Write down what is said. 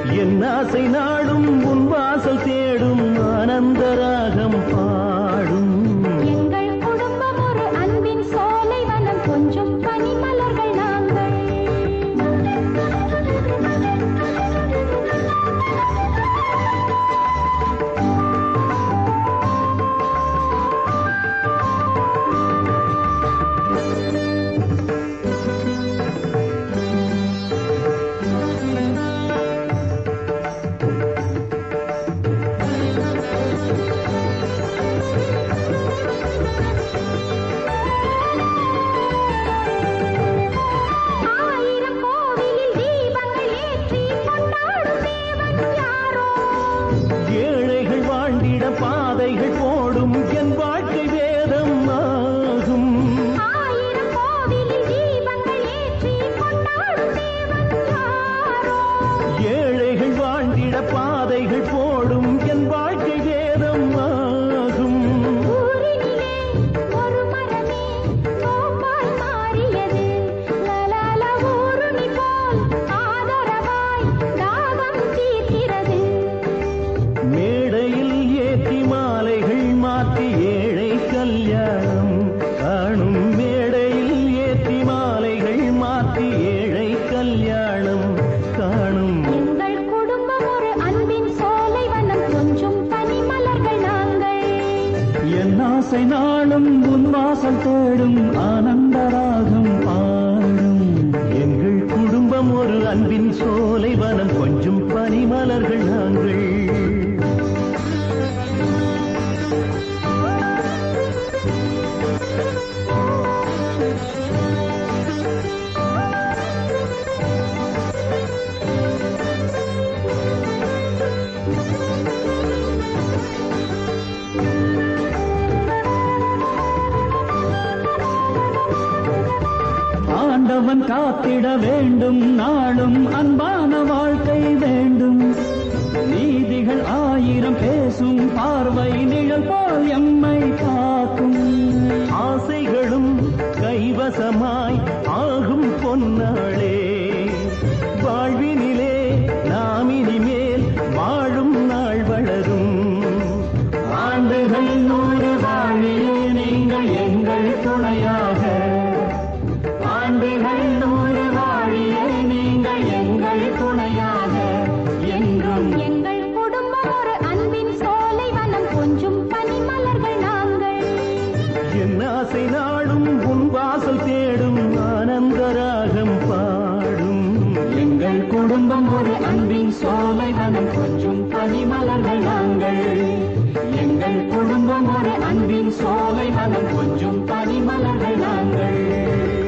என் ஆசை நாடும் உன் வாசல் தேடும் ஆனந்த ராகம் பாடும். எங்கள் குடும்பம் ஒரு அன்பின் சோலை வனம் கொஞ்சம் பனிமலர்கள் நாங்கள். பாதைகள் போடும் என் வாழ்க்கை வேதம் ஆகும். ஆயிரம் கோவிலில் தீபங்கள் ஏற்றி கொண்டாடும் தேவன் யாரோ. ஏழைகள் வாழ்ந்திட பாதைகள் போடும் என் வாழ்க்கை வேதம் ஆகும். ஊரினிலே ஒரு மரமே தோப்பாய் மாறியது. லலல ஊருணி போல் ஆதரவாய் தாகம் தீர்க்கிறது. மேடையில் ஏற்றி மாலைகள் மாற்றி ஏழை கல்யாணம் காணும். மேடையில் ஏற்றி மாலைகள் மாற்றி ஏழை கல்யாணம் காணும். எங்கள் குடும்பம் ஒரு அன்பின் சோலை வனம் கொஞ்சம் பனிமலர்கள் நாங்கள். என் ஆசை நாளும் உன் வாசல் தேடும் ஆனந்த ராகம் பாடும். எங்கள் குடும்பம் ஒரு அன்பின் சோலை வனம் கொஞ்சம் பனிமலர்கள் நாங்கள். ஆண்டவன் காத்திட வேண்டும் நாளும் அன்பான வாழ்க்கை வேண்டும். நீதிகள் ஆயிரம் பேசும் பார்வை நிழல் போல் எம்மை காக்கும். ஆசைகளும் கைவசமாய் ஆகும் பொன்னாளே. வாழ்வினிலே நாம் இனிமேல் வாழும் நாள் வளரும். ஆண்டுகள் 100 வாழியே நீங்கள் எங்கள் துணையாக. ஆண்டுகள் 100 வாழியே நீங்கள் எங்கள் துணையாக என்றும். எங்கள் குடும்பம் ஒரு அன்பின் சோலை வனம் கொஞ்சம் பனிமலர்கள் நாங்கள். என் ஆசை நாடும் உன் வாசல் தேடும் ஆனந்த ராகம் பாடும். எங்கள் குடும்பம் ஒரு அன்பின் சோலை வனம் கொஞ்சம் பனிமலர்கள் நாங்கள். எங்கள் குடும்பம் ஒரு அன்பின் சோலை வனம் கொஞ்சம் பனிமலர்கள் நாங்கள்.